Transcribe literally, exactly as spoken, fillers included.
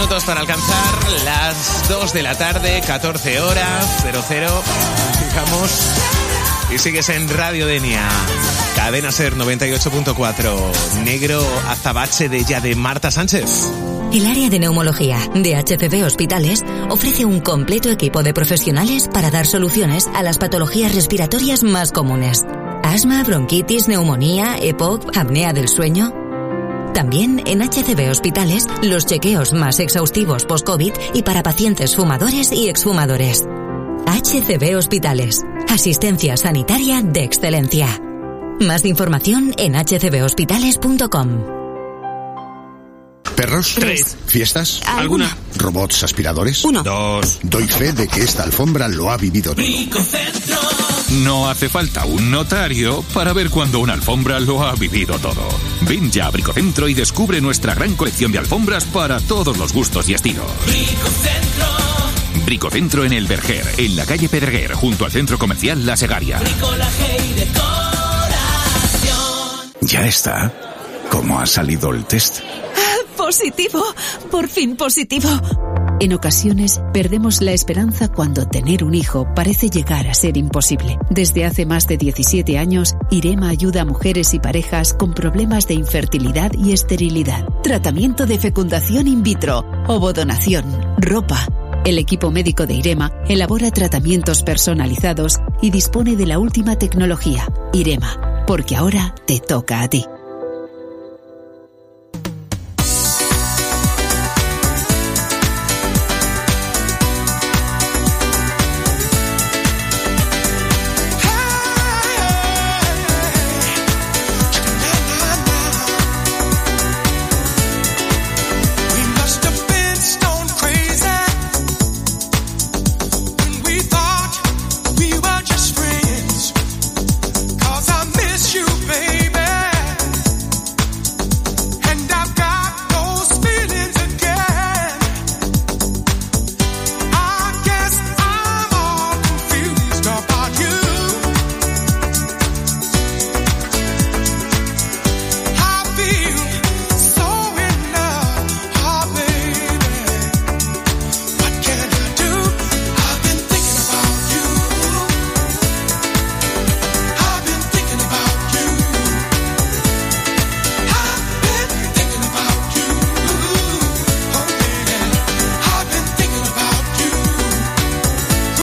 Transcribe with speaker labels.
Speaker 1: minutos para alcanzar las dos de la tarde, catorce horas, cero cero, digamos. Y sigues en Radio Denia, Cadena Ser noventa y ocho punto cuatro, Negro Azabache de ya de Marta Sánchez.
Speaker 2: El área de neumología de H C B Hospitales ofrece un completo equipo de profesionales para dar soluciones a las patologías respiratorias más comunes. Asma, bronquitis, neumonía, E P O C, apnea del sueño. También en H C B Hospitales, los chequeos más exhaustivos post-COVID y para pacientes fumadores y exfumadores. H C B Hospitales, asistencia sanitaria de excelencia. Más información en hache ce be hospitales punto com.
Speaker 3: ¿Perros?
Speaker 4: Tres.
Speaker 3: ¿Fiestas?
Speaker 4: ¿Alguna?
Speaker 3: ¿Robots aspiradores?
Speaker 4: Uno. Dos.
Speaker 3: Doy fe de que esta alfombra lo ha vivido todo.
Speaker 5: No hace falta un notario para ver cuando una alfombra lo ha vivido todo. Ven ya a Bricocentro y descubre nuestra gran colección de alfombras para todos los gustos y estilos. Bricocentro. Bricocentro en El Verger, en la calle Pedreguer, junto al centro comercial La Segaria.
Speaker 6: Bricolaje y decoración.
Speaker 7: Ya está. ¿Cómo ha salido el test?
Speaker 8: Positivo, por fin positivo. En ocasiones perdemos la esperanza cuando tener un hijo parece llegar a ser imposible. Desde hace más de diecisiete años, IREMA ayuda a mujeres y parejas con problemas de infertilidad y esterilidad. Tratamiento de fecundación in vitro, ovodonación, ropa. El equipo médico de IREMA elabora tratamientos personalizados y dispone de la última tecnología. IREMA, porque ahora te toca a ti.